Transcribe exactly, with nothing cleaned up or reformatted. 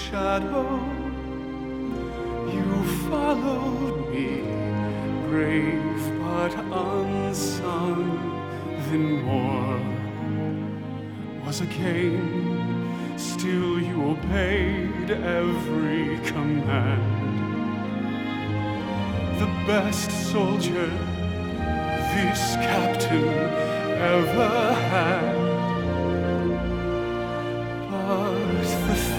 shadow. You followed me, brave but unsung. Then war was a game, still you obeyed every command. The best soldier this captain ever had.